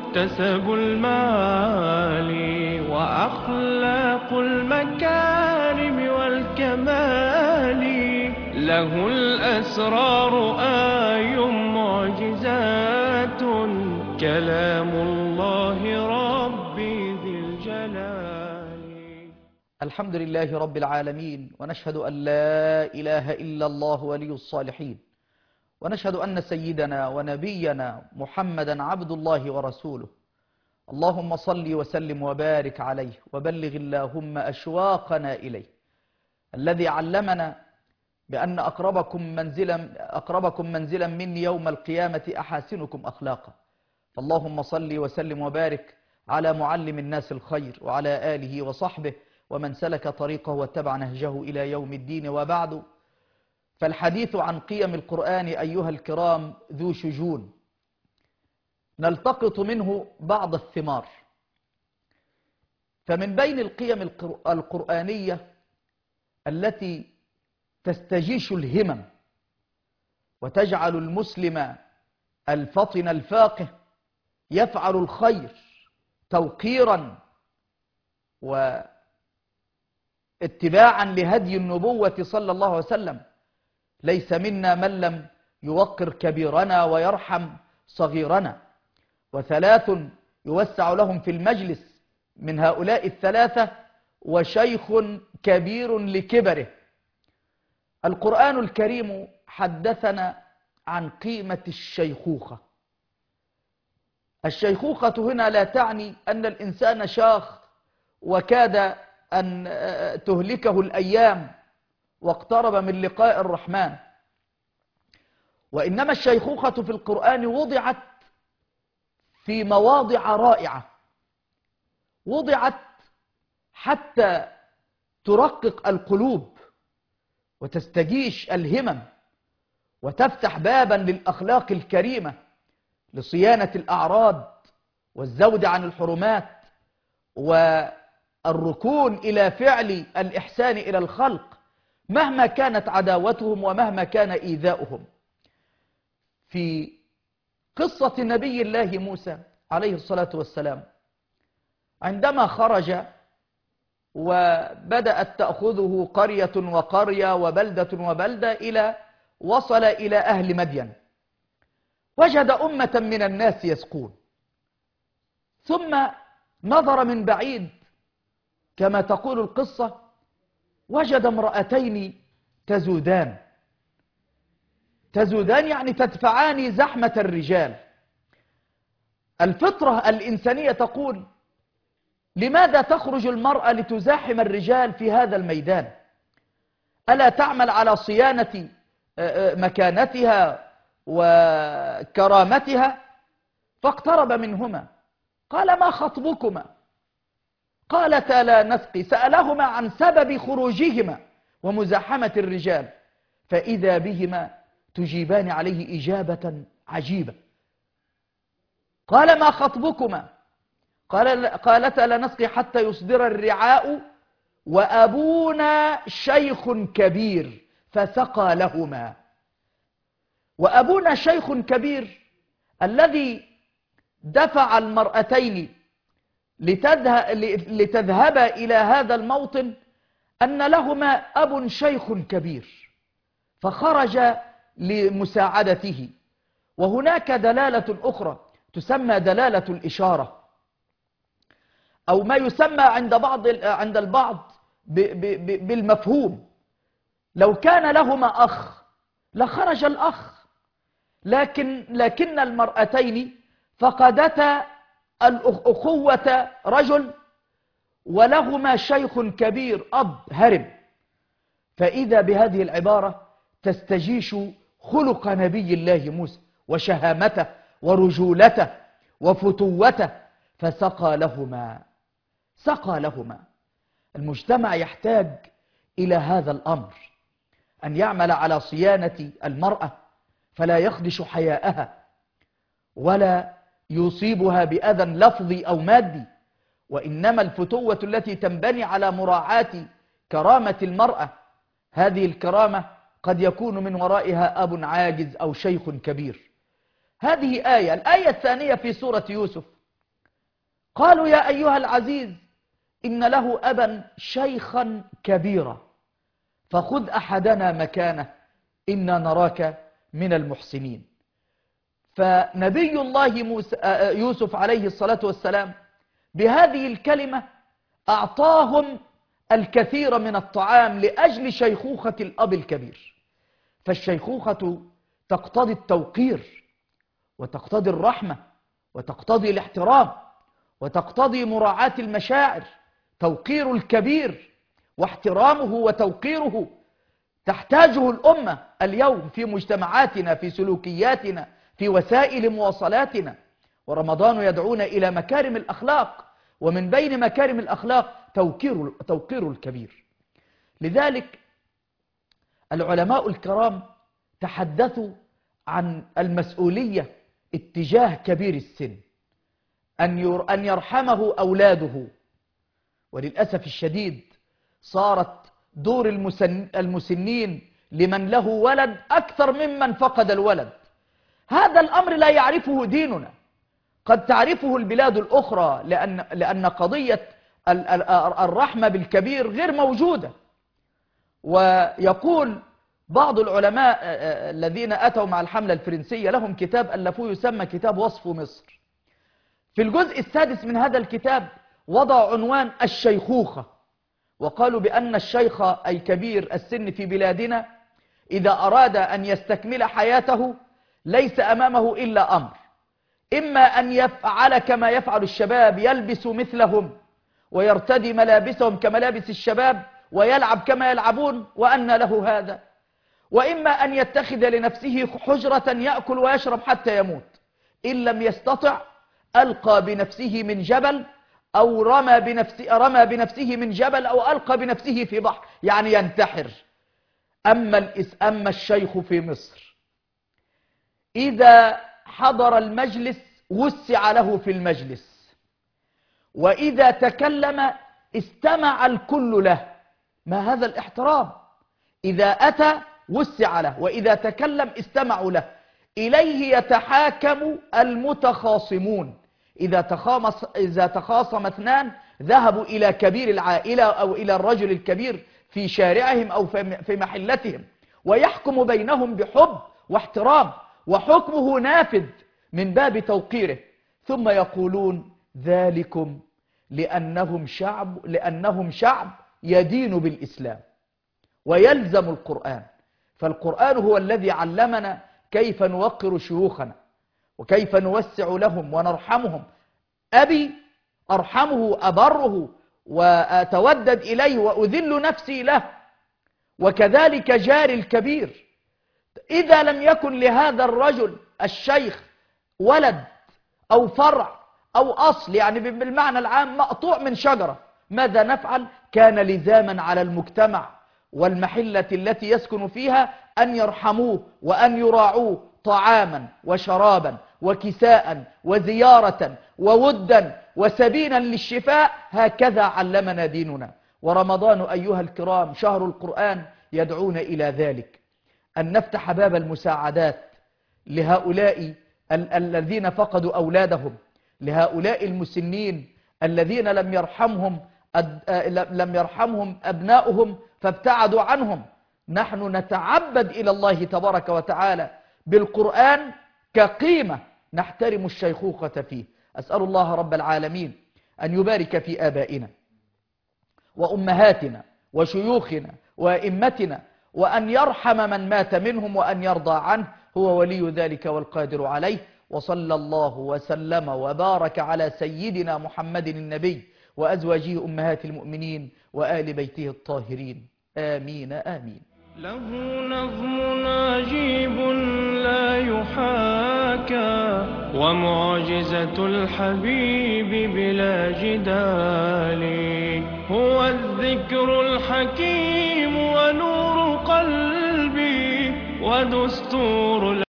مكتسب المال وأخلاق المكارم والكمال، له الأسرار آي معجزات، كلام الله ربي ذي الجلال. الحمد لله رب العالمين، ونشهد أن لا إله إلا الله ولي الصالحين، ونشهد أن سيدنا ونبينا محمدا عبد الله ورسوله. اللهم صل وسلم وبارك عليه، وبلغ اللهم أشواقنا إليه، الذي علمنا بأن أقربكم منزلا مني يوم القيامة أحاسنكم أخلاقا. فاللهم صل وسلم وبارك على معلم الناس الخير، وعلى آله وصحبه ومن سلك طريقه واتبع نهجه إلى يوم الدين. وبعد، فالحديث عن قيم القرآن أيها الكرام ذو شجون، نلتقط منه بعض الثمار. فمن بين القيم القرآنية التي تستجيش الهمم وتجعل المسلم الفطن الفاقه يفعل الخير توقيرا واتباعا لهدي النبوة صلى الله عليه وسلم: ليس منا من لم يوقر كبيرنا ويرحم صغيرنا. وثلاث يوسع لهم في المجلس، من هؤلاء الثلاثة وشيخ كبير لكبره. القرآن الكريم حدثنا عن قيمة الشيخوخة. الشيخوخة هنا لا تعني أن الإنسان شاخ وكاد أن تهلكه الأيام واقترب من لقاء الرحمن، وإنما الشيخوخة في القرآن وضعت في مواضع رائعة، وضعت حتى ترقق القلوب وتستجيش الهمم وتفتح بابا للأخلاق الكريمة، لصيانة الأعراض والزود عن الحرمات والركون إلى فعل الإحسان إلى الخلق مهما كانت عداوتهم ومهما كان إيذاؤهم. في قصة نبي الله موسى عليه الصلاة والسلام، عندما خرج وبدأت تأخذه قرية وقرية وبلدة وبلدة إلى وصل إلى أهل مدين، وجد أمة من الناس يسقون، ثم نظر من بعيد كما تقول القصة، وجد امرأتين تزودان يعني تدفعان زحمة الرجال. الفطرة الإنسانية تقول: لماذا تخرج المرأة لتزاحم الرجال في هذا الميدان؟ ألا تعمل على صيانة مكانتها وكرامتها؟ فاقترب منهما قال: ما خطبكما؟ قالتا: لا نسقي. سألهما عن سبب خروجهما ومزاحمة الرجال، فإذا بهما تجيبان عليه إجابة عجيبة. قال: ما خطبكما؟ قالتا: لا نسقي حتى يصدر الرعاء وأبونا شيخ كبير فسقى لهما. وأبونا شيخ كبير الذي دفع المرأتين لتذهبا إلى هذا الموطن أن لهما أب شيخ كبير، فخرج لمساعدته. وهناك دلالة أخرى تسمى دلالة الإشارة، أو ما يسمى عند البعض بالمفهوم. لو كان لهما أخ لخرج الأخ، لكن المرأتين فقدتا الأخوة رجل ولهما شيخ كبير أب هرم. فإذا بهذه العبارة تستجيش خلق نبي الله موسى وشهامته ورجولته وفتوته، فسقى لهما. المجتمع يحتاج إلى هذا الأمر، أن يعمل على صيانة المرأة فلا يخدش حياءها ولا يصيبها بأذى لفظي أو مادي، وإنما الفتوة التي تنبني على مراعاة كرامة المرأة، هذه الكرامة قد يكون من ورائها أب عاجز أو شيخ كبير. هذه آية. الآية الثانية في سورة يوسف قالوا يا أيها العزيز إن له أبا شيخا كبيرا فخذ أحدنا مكانه إنا نراك من المحسنين. فنبي الله يوسف عليه الصلاة والسلام بهذه الكلمة أعطاهم الكثير من الطعام لأجل شيخوخة الأب الكبير. فالشيخوخة تقتضي التوقير وتقتضي الرحمة وتقتضي الاحترام وتقتضي مراعاة المشاعر. توقير الكبير واحترامه وتوقيره تحتاجه الأمة اليوم في مجتمعاتنا، في سلوكياتنا، في وسائل مواصلاتنا. ورمضان يدعونا إلى مكارم الأخلاق، ومن بين مكارم الأخلاق توقير الكبير. لذلك العلماء الكرام تحدثوا عن المسؤولية اتجاه كبير السن، أن يرحمه أولاده. وللأسف الشديد صارت دور المسنين لمن له ولد أكثر ممن فقد الولد. هذا الأمر لا يعرفه ديننا، قد تعرفه البلاد الأخرى، لأن قضية الرحمة بالكبير غير موجودة. ويقول بعض العلماء الذين أتوا مع الحملة الفرنسية لهم كتاب ألفوه يسمى كتاب وصف مصر. في الجزء السادس من هذا الكتاب وضع عنوان الشيخوخة، وقالوا بأن الشيخ أي كبير السن في بلادنا إذا أراد أن يستكمل حياته ليس أمامه إلا أمر: إما أن يفعل كما يفعل الشباب، يلبس مثلهم ويرتدي ملابسهم كملابس الشباب ويلعب كما يلعبون، وأن له هذا، وإما أن يتخذ لنفسه حجرة يأكل ويشرب حتى يموت. إن لم يستطع ألقى بنفسه من جبل، أو رمى بنفسه من جبل، أو ألقى بنفسه في بحر، يعني ينتحر. أما الشيخ في مصر إذا حضر المجلس وسع له في المجلس، وإذا تكلم استمع الكل له. ما هذا الاحترام؟ إذا أتى وسع له، وإذا تكلم استمعوا له. إليه يتحاكم المتخاصمون. إذا تخاصم اثنان ذهبوا إلى كبير العائلة أو إلى الرجل الكبير في شارعهم أو في محلتهم، ويحكم بينهم بحب واحترام، وحكمه نافذ من باب توقيره. ثم يقولون ذلكم لأنهم شعب يدين بالإسلام ويلزم القرآن. فالقرآن هو الذي علمنا كيف نوقر شيوخنا وكيف نوسع لهم ونرحمهم. أبي أرحمه أبره وأتودد إليه وأذل نفسي له، وكذلك جاري الكبير. إذا لم يكن لهذا الرجل الشيخ ولد أو فرع أو أصل، يعني بالمعنى العام مقطوع من شجرة، ماذا نفعل؟ كان لزاما على المجتمع والمحلة التي يسكن فيها أن يرحموه وأن يراعوه طعاما وشرابا وكساء وزيارة وودا وسبيلا للشفاء. هكذا علمنا ديننا. ورمضان أيها الكرام شهر القرآن يدعونا إلى ذلك، أن نفتح باب المساعدات لهؤلاء الذين فقدوا أولادهم، لهؤلاء المسنين الذين لم يرحمهم أبناؤهم فابتعدوا عنهم. نحن نتعبد إلى الله تبارك وتعالى بالقرآن كقيمة نحترم الشيخوخة فيه. أسأل الله رب العالمين أن يبارك في آبائنا وأمهاتنا وشيوخنا وأئمتنا، وأن يرحم من مات منهم وأن يرضى عنه، هو ولي ذلك والقادر عليه. وصلى الله وسلم وبارك على سيدنا محمد النبي وأزواجه أمهات المؤمنين وآل بيته الطاهرين. آمين آمين. له نظم عجيب لا يحاكى، ومعجزة الحبيب بلا جدال. هو الذكر الحكيم ونور قلبي ودستور